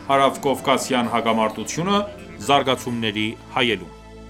Հարավկովկասյան հակամարտությունը զարգացումների հայելուն։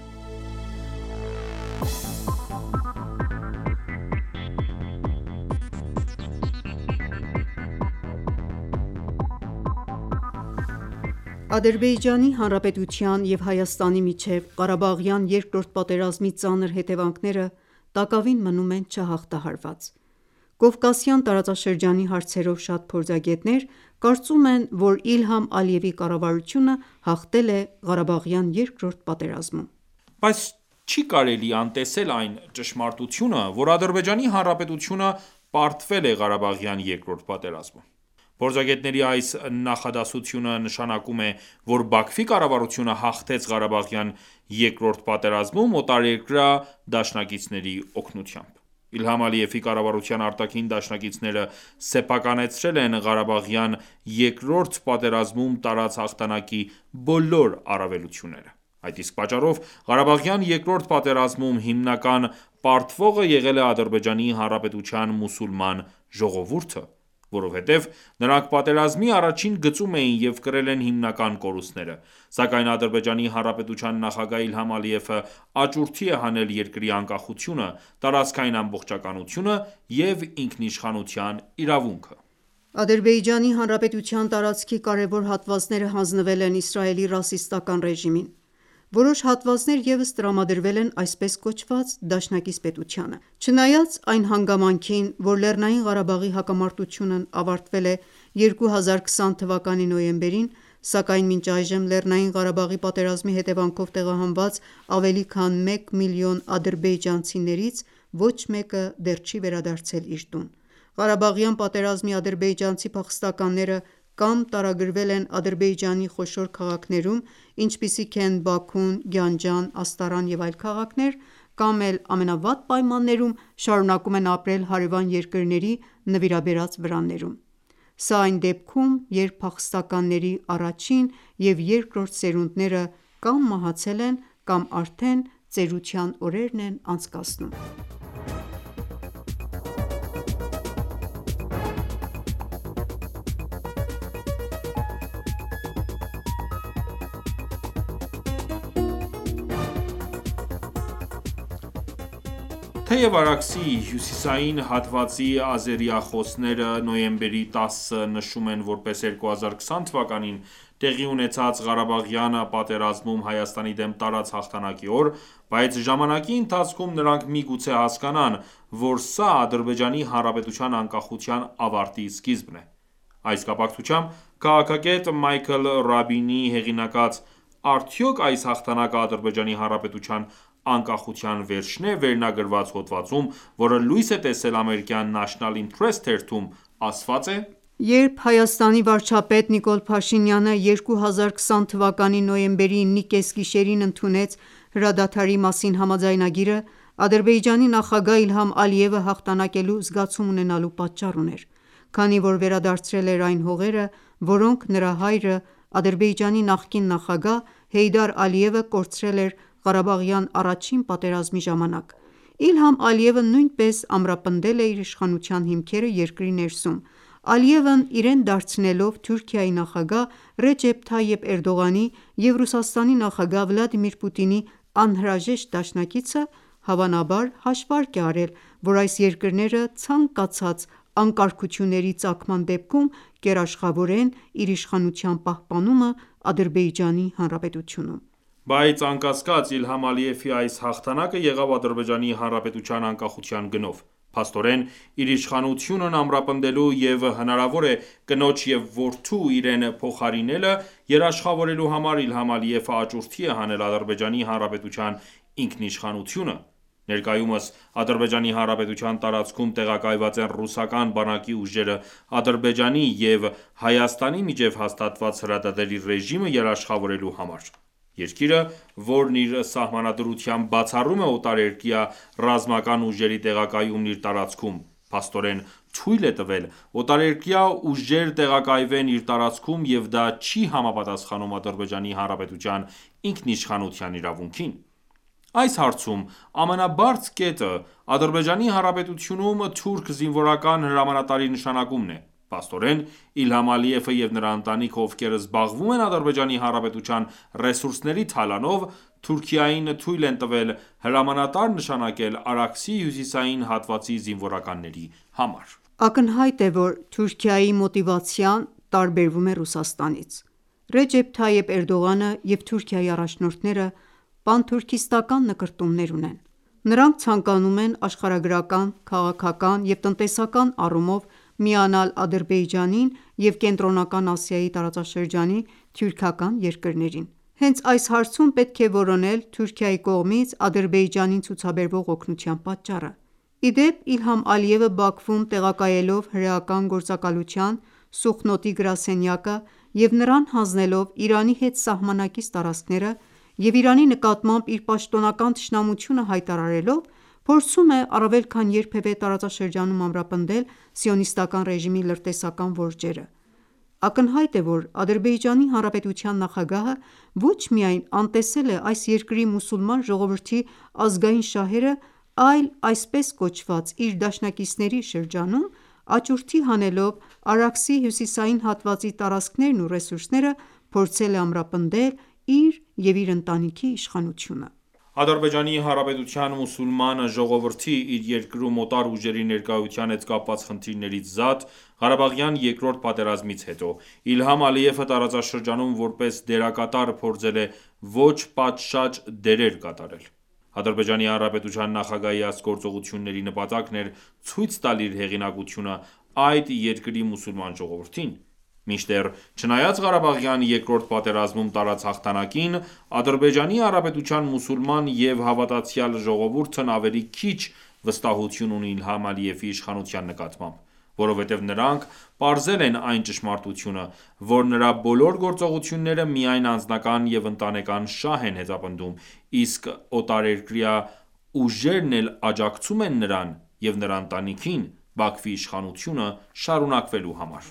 Ադրբեջանի Հանրապետության և Հայաստանի միջև Ղարաբաղյան երկրորդ պատերազմի ծանր հետևանքները տակավին մնում են չհաղթահարված։ Կովկասյան տարածաշրջանի հարցերով շատ փորձագետներ կարծում են, որ Իլհամ Ալիևի կառավարությունը հաղթել է Ղարաբաղյան երկրորդ պատերազմում։ Բայց չի կարելի անտեսել այն ճշմարտությունը, որ Ադրբեջանի Հանրապետությունը պարտվել է Ղարաբաղյան երկրորդ պատերազմում։ Փորձագետների այս նախադասությունը նշանակում է, որ Բաքվի կառավարությունը հաղթեց Ղարաբաղյան երկրորդ պատերազմում օտարերկրյա դաշնակիցների օգնությամբ։ Իլհամ Ալիևի կառավարության արտաքին դաշնակիցները սեփականեցրել են Ղարաբաղյան երկրորդ պատերազմում տարած հաղթանակի բոլոր առավելությունները։ Այդ իսկ պատճառով Ղարաբաղյան երկրորդ պատերազմում հիմնական պարտվողը եղել է Ադրբեջանի Հանրապետության մուսուլման ժողովուրդը, որովհետև նրանք պատերազմի առաջին գծում էին և կրել են հիմնական կորուստները, սակայն Ադրբեջանի Հանրապետության նախագահ Իլհամ Ալիևը աճուրդի է հանել երկրի անկախությունը, տարածքային ամբողջականությունը և ինքնիշխանության իրավունքը։ Ադրբեջանի Հանրապետության տարածքի կարևոր հատվածները հանձնվել են Իսրայելի ռասիստական ռեժիմին։ Որոշ հատվածներ ևս տրամադրվել են այսպես կոչված դաշնակից պետությանը։ Չնայած այն հանգամանքին, որ Լեռնային Ղարաբաղի հակամարտությունն ավարտվել է 2020 թվականի նոյեմբերին, սակայն մինչ այժմ Լեռնային Ղարաբաղի պատերազմի հետևանքով տեղահանված ավելի քան 1 միլիոն ադրբեջանցիներից ոչ մեկը դեռ չի վերադարձել իր տուն։ Ղարաբաղյան պատերազմի ադրբեջանցի փախստականները կամ տարագրվել են Ադրբեջանի խոշոր քաղաքներում, ինչպիսիք են Բաքուն, Գյանջան, Աստարան և այլ քաղաքներ, կամ էլ ամենավատ պայմաններում շարունակում են ապրել հարևան երկրների նվիրաբերած վրաններում։ Սա այն դեպքում, երբ փախստականների առաջին և երկրորդ սերունդները կամ մահացել են, կամ արդեն ծերության օրերն են անցկացնում։ Թեև Արաքսի հյուսիսային հատվածի ազերիախոսները նոյեմբերի 10-ը նշում են որպես 2020 թվականին տեղի ունեցած Ղարաբաղյան պատերազմում Հայաստանի դեմ տարած հաղթանակի օր, բայց ժամանակի ընթացքում նրանք միգուցե հասկանան, որ սա Ադրբեջանի Հանրապետության անկախության ավարտի սկիզբն է։ Այս կապակցությամբ քաղաքագետ Մայքլ Ռաբինի հեղինակած «Արդյոք այս հաղթանակը Ադրբեջանի Հանրապետության անկախության վերջն է» վերնագրված հոդվածում, որը լույս է տեսել ամերիկյան National Interest թերթում, ասված է. Երբ Հայաստանի վարչապետ Նիկոլ Փաշինյանը 2020 թվականի նոյեմբերի 9-ի կեսգիշերին ընդունեց հրադադարի մասին համաձայնագիրը, Ադրբեջանի նախագահ Իլհամ Ալիևը հաղթանակելու զգացում ունենալու պատճառ ուներ, քանի որ վերադարձրել էր այն հողերը, որոնք նրա հայրը, Ադրբեջանի նախկին նախագահ Հեյդար Ալիևը կորցրել էր Ղարաբաղյան առաջին պատերազմի ժամանակ։ Իլհամ Ալիևը նույնպես ամրապնդել է իր իշխանության հիմքերը երկրի ներսում, Ալիևն իրեն դարձնելով Թուրքիայի նախագահ Ռեջեփ Թայեփ Էրդողանի և Ռուսաստանի նախագահ Վլադիմիր Պուտինի անհրաժեշտ դաշնակիցը, հավանաբար հաշվարկ է արել, որ այս երկրները ցանկացած անկարգությունների ծագման դեպքում կերաշխավորեն իր իշխանության պահպանումը Ադրբեջանի Հանրապետությունում։ Բայց անկասկած Իլհամ Ալիևի այս հաղթանակը եղավ Ադրբեջանի Հանրապետության անկախության գնով։ Փաստորեն, իր իշխանությունն ամրապնդելու և հնարավոր է կնոջ և որդու իրեն փոխարինելը երաշխավորելու համար Իլհամ Ալիևը աճուրդի է հանել Ադրբեջանի Հանրապետության ինքնիշխանությունը։ Ներկայումս Ադրբեջանի Հանրապետության տարածքում տեղակայված են ռուսական բանակի ուժերը Ադրբեջանի և Հայաստանի միջև հաստատված հրադադարի ռեժիմը երաշխավորելու համար։ Երկիրը, որն իր սահմանադրությամբ բացառում է օտարերկրյա ռազմական ուժերի տեղակայումն իր տարածքում, փաստորեն թույլ է տվել օտարերկրյա ուժեր տեղակայվեն իր տարածքում և դա չի համապատասխանում Ադրբեջանի Հանրապետության ինքնիշխանության իրավունքին։ Այս հարցում ամենաբարձ կետը Ադրբեջանի Հանրապետությունում թուրք զինվորական հրամանատարի նշանակումն է։ Փաստորեն, Իլհամ Ալիևը և նրա ընտանիքը, ովքեր զբաղվում են Ադրբեջանի Հանրապետության ռեսուրսների թալանով, Թուրքիային թույլ են տվել հրամանատար նշանակել Արաքսի հյուսիսային հատվածի զինվորականների համար։ Ակնհայտ է, որ Թուրքիայի մոտիվացիան տարբերվում է Ռուսաստանից։ Ռեջեփ Թայիփ Էրդողանը և Թուրքիայի առաջնորդները պանթուրքիստական նկրտումներ ունեն։ Նրանք ցանկանում են աշխարհագրական, քաղաքական և տնտեսական առումով միանալ Ադրբեջանին և Կենտրոնական Ասիայի տարածաշրջանի թյուրքական երկրներին։ Հենց այս հարցում պետք է որոնել Թուրքիայի կողմից Ադրբեջանին ցուցաբերվող օգնության պատճառը։ Ի դեպ, Իլհամ Ալիևը Բաքվում տեղակայելով հրեական գործակալության Սուխնոտի գրասենյակը և նրան հանձնելով Իրանի հետ սահմանակից տարածքները և Իրանի նկատմամբ իր պաշտոնական թշնամությունը հայտարարելով, փորձում է առավել քան երբևէ տարածաշրջանում ամրապնդել Սիոնիստական ռեժիմի լրտեսական որջերը։ Ակնհայտ է, որ Ադրբեջանի Հանրապետության նախագահը ոչ միայն անտեսել է այս երկրի մուսուլման ժողովրդի ազգային շահերը, այլ այսպես կոչված իր դաշնակիցների շրջանում աճուրդի հանելով Արաքսի հյուսիսային հատվածի տարածքներն ու ռեսուրսները, փորձել է ամրապնդել իր և իր ընտանիքի իշխանությունը։ Ադրբեջանի Հանրապետության մուսուլման ժողովրդի իր երկրում օտար ուժերի ներկայության հետ կապված խնդիրներից զատ, Ղարաբաղյան երկրորդ պատերազմից հետո Իլհամ Ալիևը տարածաշրջանում որպես դերակատար փորձել է ոչ պատշաճ դերեր կատարել։ Ադրբեջանի Հանրապետության նախագահի այս գործողությունների նպատակն էր ցույց տալ իր հեղինակությունը այդ երկրի մուսուլման ժողովրդին։ Մինչդեռ, չնայած Ղարաբաղյան երկրորդ պատերազմում տարած հաղթանակին, Ադրբեջանի Հանրապետության մուսուլման և հավատացյալ ժողովուրդն ավելի քիչ վստահություն ունի Իլհամ Ալիևի իշխանության նկատմամբ, որովհետև նրանք պարզել են այն ճշմարտությունը, որ նրա բոլոր գործողությունները միայն անձնական և ընտանեկան շահ են հետապնդում, իսկ օտարերկրյա ուժերն էլ աջակցում են նրան և նրա ընտանիքին Բաքվի իշխանությունը շարունակվելու համար։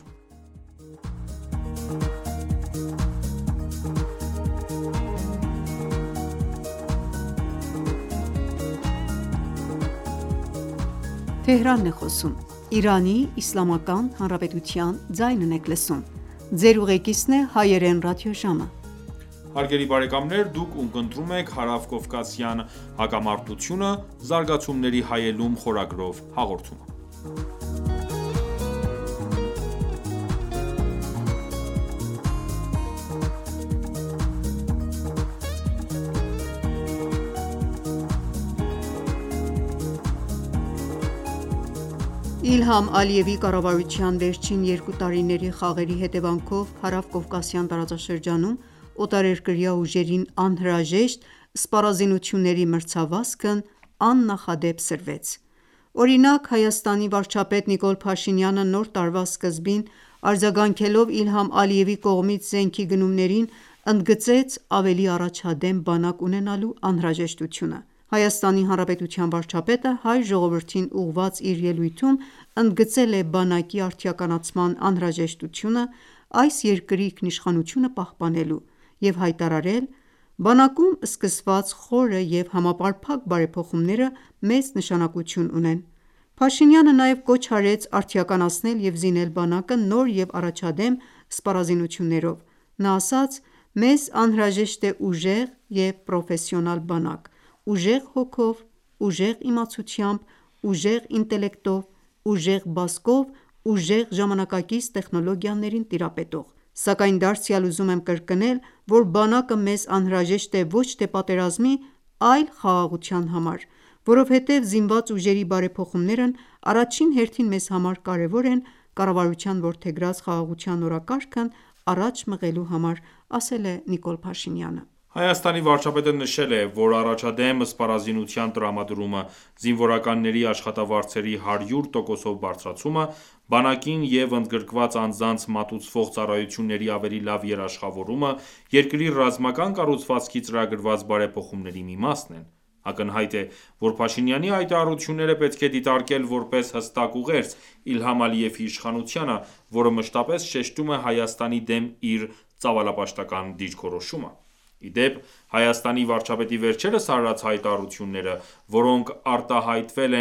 Իլհամ Ալիևի կառավարության վերջին 2 տարիների խաղերի հետևանքով Հարավկովկասյան տարածաշրջանում օտարերկրյա ուժերին անհրաժեշտ սպառազինությունների մրցավազքն աննախադեպ սրվեց։ Օրինակ, Հայաստանի վարչապետ Նիկոլ Փաշինյանը նոր տարվա սկզբին արձագանքելով Իլհամ Ալիևի կողմից զենքի գնումներին, ընդգծեց ավելի առաջադեմ բանակ ունենալու անհրաժեշտությունը։ Հայաստանի Հանրապետության վարչապետը հայ ժողովրդին ուղղված իր ելույթում ընդգծել է բանակի արդիականացման անհրաժեշտությունը այս երկրի ինքնիշխանությունը պահպանելու և հայտարարել. «Բանակում սկսված խորը և համապարփակ բարեփոխումները մեծ նշանակություն ունեն»։ Փաշինյանը նաև կոչ արեց արդիականացնել և զինել բանակը նոր և առաջադեմ սպառազինություններով։ Նա ասաց. «Մեզ անհրաժեշտ է ուժեղ և պրոֆեսիոնալ բանակ, ուժեղ հոգով, ուժեղ իմացությամբ, ուժեղ ինտելեկտով, ուժեղ բազկով, ուժեղ ժամանակակից տեխնոլոգիաներին տիրապետող։ Սակայն դարձյալ ուզում եմ կրկնել, որ բանակը մեզ անհրաժեշտ է ոչ թե պատերազմի, այլ խաղաղության համար, որովհետև զինված ուժերի բարեփոխումներն առաջին հերթին մեզ համար կարևոր են կառավարության որդեգրած խաղաղության օրակարգն առաջ մղելու համար», ասել է Նիկոլ Փաշինյանը։ Հայաստանի վարչապետը նշել է, որ առաջադեմ սպառազինության տրամադրումը, զինվորականների աշխատավարձերի 100%-ով բարձրացումը, բանակին և ընդգրկված անձանց մատուցվող ծառայությունների ավելի լավ երաշխավորումը երկրի ռազմական կառուցվածքի ծրագրված բարեփոխումների մի մասն են։ Ակնհայտ է, որ Փաշինյանի հայտարարությունները պետք է դիտարկել որպես հստակ ուղերձ Իլհամ Ալիևի իշխանությանը, որը մշտապես շեշտում է Հայաստանի դեմ իր ծավալապաշտական դիրքորոշումը։ Ի դեպ, Հայաստանի վարչապետի վերջերս արարած հայտարարությունները, որոնք արտահայտվել են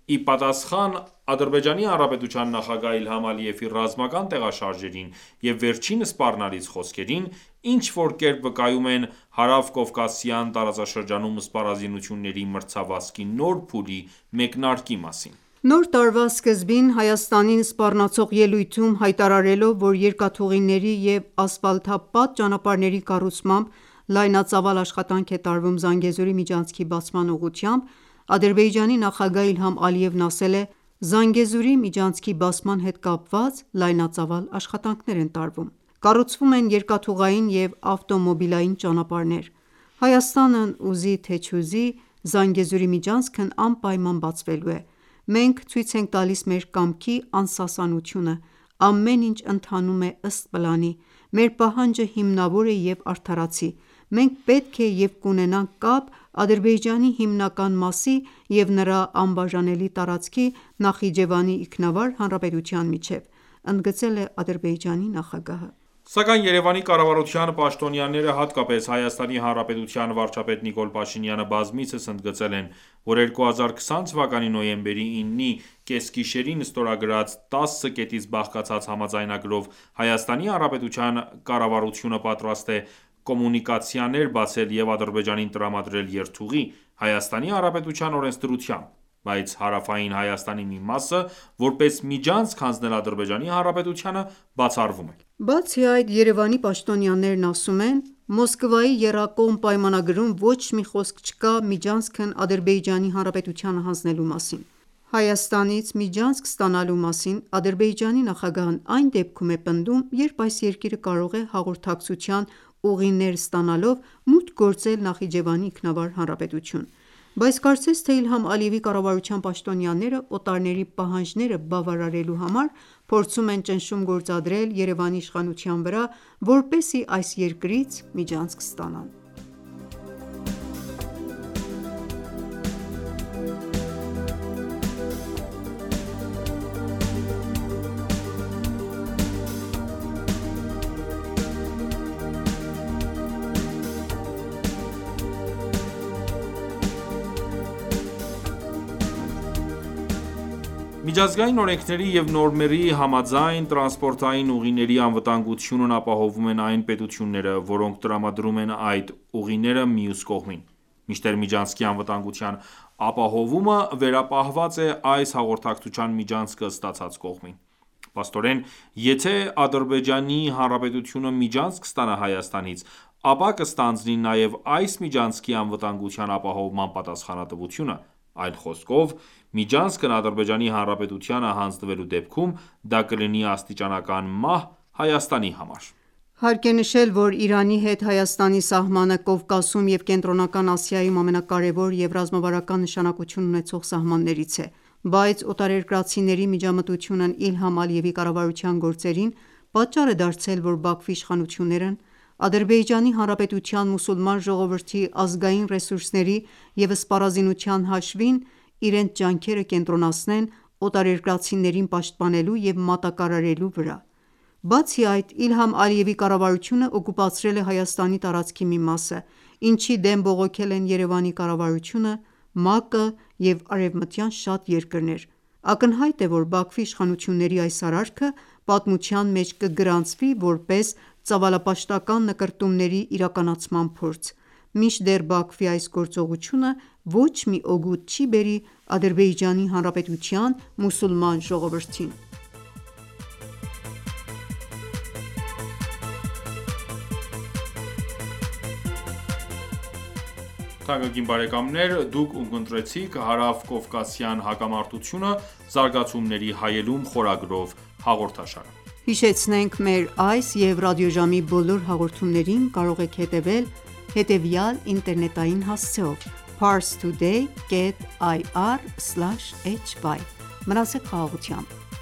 Ի պատասխան Ադրբեջանի Հանրապետության նախագահ Իլհամ Ալիևի ռազմական տեղաշարժերին և վերջին սպառնալից խոսքերին, ինչ-որ կերպ վկայում են հարավկովկասյան տարածաշրջանում սպառազինությունների մրցավազքի նոր փուլի մեկնարկի մասին: Նոր տարվա սկզբին Հայաստանին սպառնացող ելույթում հայտարարելով, որ երկաթուղիների և ասֆալտապատ ճանապարհների կառուցմամբ լայնածավալ աշխատանք է տարվում Զանգեզուրի միջանցքի բացման ուղղությամբ, Ադրբեջանի նախագահ Իլհամ Ալիևն ասել է.«Զանգեզուրի միջանցքի բացման հետ կապված լայնածավալ աշխատանքներ են տարվում: Կառուցվում են երկաթուղային և ավտոմոբիլային ճանապարհներ: Հայաստանն ուզի թե չուզի, Զանգեզուրի միջանցքն անպայման բացվելու է: Մենք ցույց ենք տալիս մեր կամքի անսասանությունը: Ամեն ինչ ընթանում է ըստ պլանի: Մեր պահանջը հիմնավոր է և արդարացի: Մենք պետք է և կունենանք կապ Ադրբեջանի հիմնական մասի և նրա անբաժանելի տարածքի Նախիջևանի ինքնավար հանրապետության միջև»,ընդգծել է Ադրբեջանի նախագահը: Սակայն Երևանի կառավարության պաշտոնյաները, հատկապես Հայաստանի Հանրապետության վարչապետ Նիկոլ Փաշինյանը բազմիցս ընդգծել են, որ 2020 թվականի նոյեմբերի 9-ի կեսգիշերին ստորագրած 10 կետից բաղկացած համաձայնագրով Հայաստանի Հանրապետության կառավարությունը պատրաստ է կոմունիկացիաներ բացել և Ադրբեջանին տրամադրել երթուղի՝ Հայաստանի Հանրապետության օրենսդրությամբ, բայց հարավային Հայաստանի մի մասը, որպես միջանցք հանձնել Ադրբեջանի Հանրապետությանը, բացառվում է: Բացի այդ, Երևանի պաշտոնյաներն ասում են. «Մոսկվայի եռակողմ պայմանագրում ոչ մի խոսք չկա միջանցքն Ադրբեջանի Հանրապետությանը հանձնելու մասին: Հայաստանից միջանցք ստանալու մասին Ադրբեջանի նախագահն այն դեպքում է պնդում, երբ այս երկիրը կարող է հաղորդակցության ուղիներ ստանալով մուտք գործել Նախիջևանի ինքնավար հանրապետություն: Բայց կարծես թե Իլհամ Ալիևի կառավարության պաշտոնյաները օտարների պահանջները բավարարելու համար փորձում են ճնշում գործադրել Երևանի իշխանության վրա, որպեսզի այս երկրից միջանցք ստանան»: Միջազգային օրենքների և նորմերի համաձայն, տրանսպորտային ուղիների անվտանգությունն ապահովում են այն պետությունները, որոնք տրամադրում են այդ ուղիները մյուս կողմին: Մինչդեռ միջանցքի անվտանգության ապահովումը վերապահված է այս հաղորդակցության միջանցքը ստացած կողմին: Փաստորեն, եթե Ադրբեջանի Հանրապետությունը միջանցք ստանա Հայաստանից, ապա կստանձնի նաև այս միջանցքի անվտանգության ապահովման պատասխանատվությունը: Այլ խոսքով, միջանցքն Ադրբեջանի Հանրապետությանը հանձնվելու դեպքում, դա կլինի աստիճանական մահ Հայաստանի համար: Հարկ է նշել, որ Իրանի հետ Հայաստանի սահմանը Կովկասում և Կենտրոնական Ասիայում ամենակարևոր և ռազմավարական նշանակություն ունեցող սահմաններից է: Բայց օտարերկրացիների միջամտությունն Իլհամ Ալիևի կառավարության գործերին պատճառ է դարձել, որ Բաքվի իշխանություններն Ադրբեջանի Հանրապետության մուսուլման ժողովրդի ազգային ռեսուրսների և սպառազինության հաշվին իրենց ջանքերը կենտրոնացնեն օտարերկրացիներին պաշտպանելու և մատակարարելու վրա: Բացի այդ, Իլհամ Ալիևի կառավարությունը օկուպացրել է Հայաստանի տարածքի մի մասը, ինչի դեմ բողոքել են Երևանի կառավարությունը, ՄԱԿ-ը և արևմտյան շատ երկրներ: Ակնհայտ է, որ Բաքվի իշխանությունների այս արարքը պատմության մեջ կգրանցվի որպես ծավալապաշտական նկրտումների իրականացման փորձ: Մինչդեռ Բաքվի այս գործողությունը ոչ մի օգուտ չի բերի Ադրբեջանի Հանրապետության մուսուլման ժողովրդին: Մնացեք խաղաղությամբ: